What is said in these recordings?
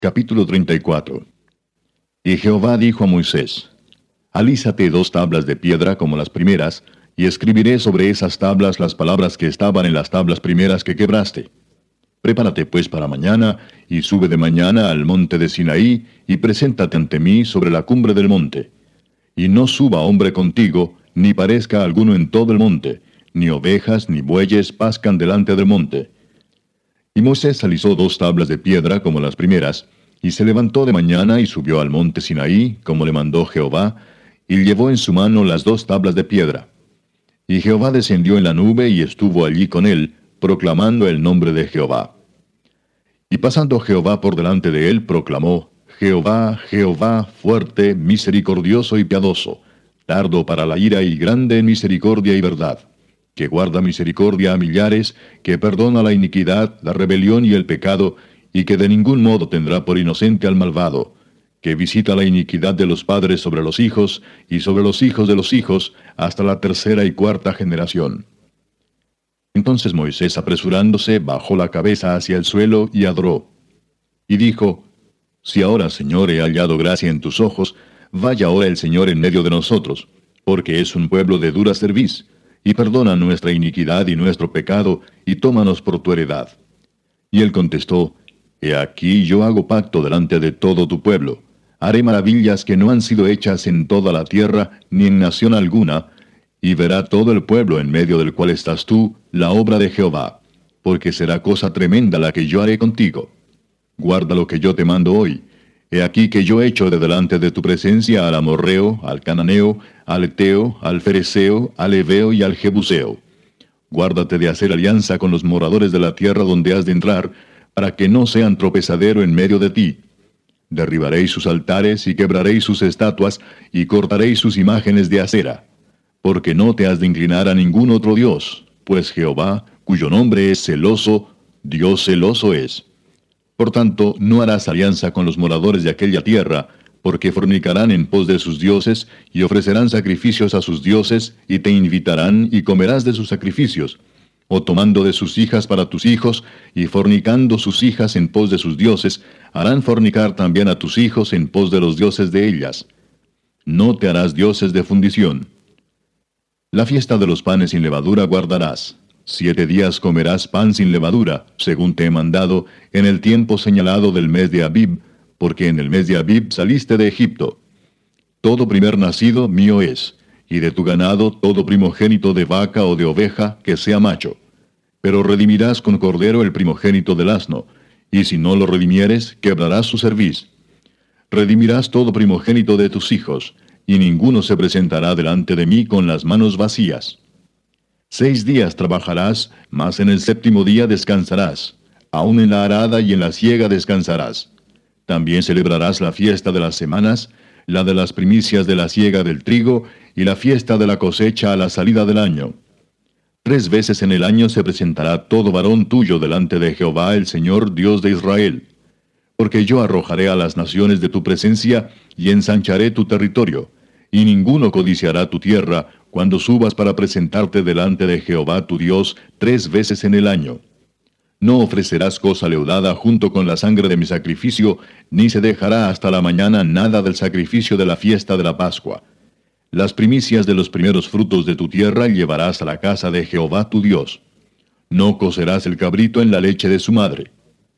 Capítulo 34. Y Jehová dijo a Moisés: Alízate 2 tablas de piedra como las primeras, y escribiré sobre esas tablas las palabras que estaban en las tablas primeras que quebraste. Prepárate pues para mañana, y sube de mañana al monte de Sinaí, y preséntate ante mí sobre la cumbre del monte. Y no suba hombre contigo, ni parezca alguno en todo el monte, ni ovejas ni bueyes pascan delante del monte. Y Moisés alisó 2 tablas de piedra como las primeras, y se levantó de mañana y subió al monte Sinaí, como le mandó Jehová, y llevó en su mano las 2 tablas de piedra. Y Jehová descendió en la nube y estuvo allí con él, proclamando el nombre de Jehová. Y pasando Jehová por delante de él, proclamó: Jehová, Jehová, fuerte, misericordioso y piadoso, tardo para la ira y grande en misericordia y verdad, que guarda misericordia a millares, que perdona la iniquidad, la rebelión y el pecado, y que de ningún modo tendrá por inocente al malvado, que visita la iniquidad de los padres sobre los hijos, y sobre los hijos de los hijos, hasta la 3ª y 4ª generación. Entonces Moisés, apresurándose, bajó la cabeza hacia el suelo y adoró. Y dijo: Si ahora, Señor, he hallado gracia en tus ojos, vaya ahora el Señor en medio de nosotros, porque es un pueblo de dura cerviz, y perdona nuestra iniquidad y nuestro pecado, y tómanos por tu heredad. Y él contestó: He aquí yo hago pacto delante de todo tu pueblo. Haré maravillas que no han sido hechas en toda la tierra, ni en nación alguna, y verá todo el pueblo en medio del cual estás tú, la obra de Jehová, porque será cosa tremenda la que yo haré contigo. Guarda lo que yo te mando hoy. He aquí que yo echo de delante de tu presencia al amorreo, al cananeo, al eteo, al fereceo, al heveo y al jebuseo. Guárdate de hacer alianza con los moradores de la tierra donde has de entrar, para que no sean tropezadero en medio de ti. Derribaréis sus altares y quebraréis sus estatuas, y cortaréis sus imágenes de acera. Porque no te has de inclinar a ningún otro Dios, pues Jehová, cuyo nombre es celoso, Dios celoso es. Por tanto, no harás alianza con los moradores de aquella tierra, porque fornicarán en pos de sus dioses, y ofrecerán sacrificios a sus dioses, y te invitarán, y comerás de sus sacrificios, o tomando de sus hijas para tus hijos, y fornicando sus hijas en pos de sus dioses, harán fornicar también a tus hijos en pos de los dioses de ellas. No te harás dioses de fundición. La fiesta de los panes sin levadura guardarás. 7 días comerás pan sin levadura, según te he mandado, en el tiempo señalado del mes de Abib, porque en el mes de Abib saliste de Egipto. Todo primer nacido mío es, y de tu ganado todo primogénito de vaca o de oveja que sea macho. Pero redimirás con cordero el primogénito del asno, y si no lo redimieres, quebrarás su cerviz. Redimirás todo primogénito de tus hijos, y ninguno se presentará delante de mí con las manos vacías. 6 días trabajarás, mas en el 7º día descansarás. Aun en la arada y en la siega descansarás. También celebrarás la fiesta de las semanas, la de las primicias de la siega del trigo, y la fiesta de la cosecha a la salida del año. 3 veces en el año se presentará todo varón tuyo delante de Jehová el Señor Dios de Israel. Porque yo arrojaré a las naciones de tu presencia, y ensancharé tu territorio, y ninguno codiciará tu tierra, cuando subas para presentarte delante de Jehová tu Dios 3 veces en el año. No ofrecerás cosa leudada junto con la sangre de mi sacrificio, ni se dejará hasta la mañana nada del sacrificio de la fiesta de la Pascua. Las primicias de los primeros frutos de tu tierra llevarás a la casa de Jehová tu Dios. No cocerás el cabrito en la leche de su madre.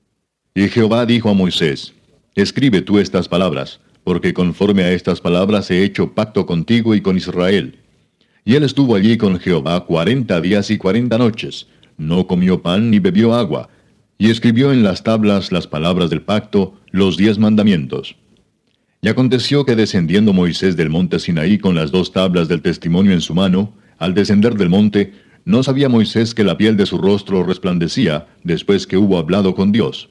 Y Jehová dijo a Moisés: Escribe tú estas palabras, porque conforme a estas palabras he hecho pacto contigo y con Israel. Y él estuvo allí con Jehová 40 días y 40 noches, no comió pan ni bebió agua, y escribió en las tablas las palabras del pacto, los 10 mandamientos. Y aconteció que descendiendo Moisés del monte Sinaí con las 2 tablas del testimonio en su mano, al descender del monte, no sabía Moisés que la piel de su rostro resplandecía, después que hubo hablado con Dios.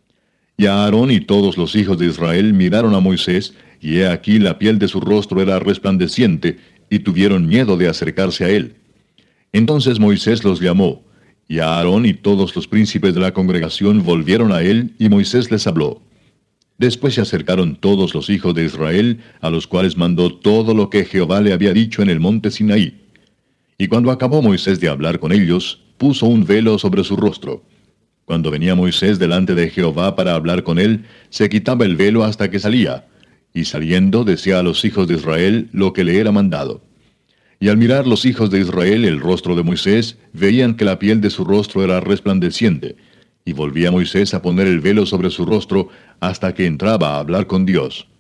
Y Aarón y todos los hijos de Israel miraron a Moisés, y he aquí la piel de su rostro era resplandeciente, y tuvieron miedo de acercarse a él. Entonces Moisés los llamó, y Aarón y todos los príncipes de la congregación volvieron a él, y Moisés les habló. Después se acercaron todos los hijos de Israel, a los cuales mandó todo lo que Jehová le había dicho en el monte Sinaí. Y cuando acabó Moisés de hablar con ellos, puso un velo sobre su rostro. Cuando venía Moisés delante de Jehová para hablar con él, se quitaba el velo hasta que salía, y saliendo decía a los hijos de Israel lo que le era mandado. Y al mirar los hijos de Israel el rostro de Moisés, veían que la piel de su rostro era resplandeciente, y volvía Moisés a poner el velo sobre su rostro hasta que entraba a hablar con Dios.